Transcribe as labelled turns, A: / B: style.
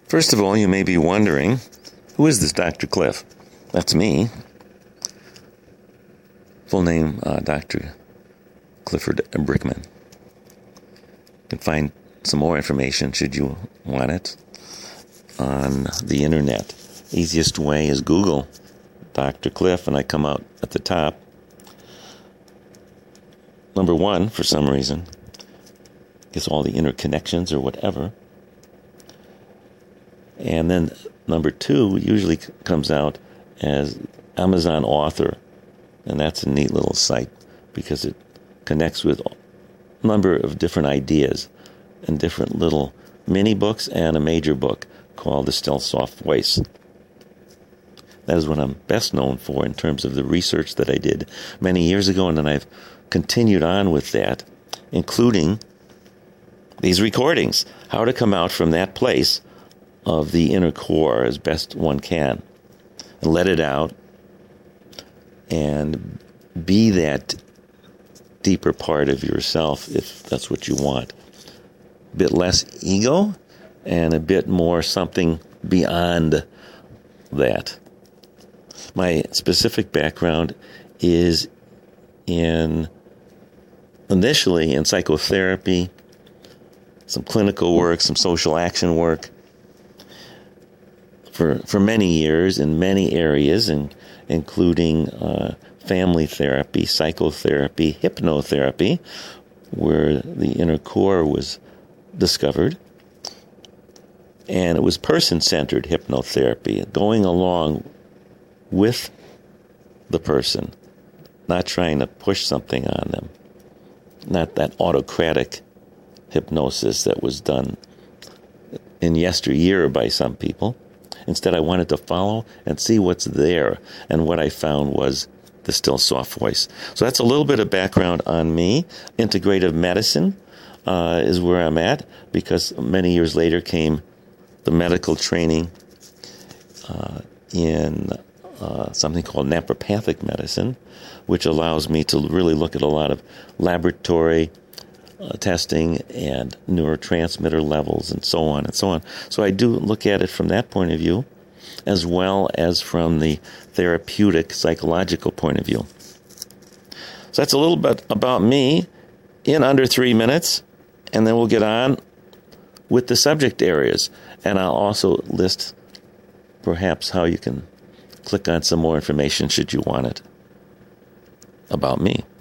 A: First of all, you may be wondering, who is this Dr. Cliff? That's me. Full name, Dr. Clifford Brickman. You can find some more information, should you want it, on the internet. Easiest way is Google Dr. Cliff, and I come out at the top. Number one, for some reason, gets all the interconnections or whatever. And then number two usually comes out as Amazon author. And that's a neat little site because it connects with a number of different ideas and different little mini books and a major book called The Still Soft Voice. That is what I'm best known for in terms of the research that I did many years ago, and then I've continued on with that, including these recordings, how to come out from that place of the inner core as best one can, and let it out, and be that deeper part of yourself if that's what you want. A bit less ego, and a bit more something beyond that. My specific background is initially in psychotherapy, some clinical work, some social action work for many years in many areas, including family therapy, psychotherapy, hypnotherapy, where the inner core was discovered. And it was person-centered hypnotherapy, going along with the person, not trying to push something on them. Not that autocratic hypnosis that was done in yesteryear by some people. Instead, I wanted to follow and see what's there. And what I found was the still soft voice. So that's a little bit of background on me. Integrative medicine is where I'm at, because many years later came the medical training in something called naturopathic medicine, which allows me to really look at a lot of laboratory testing and neurotransmitter levels and so on and so on. So I do look at it from that point of view, as well as from the therapeutic, psychological point of view. So that's a little bit about me in under 3 minutes, and then we'll get on with the subject areas. And I'll also list perhaps how you can click on some more information should you want it about me.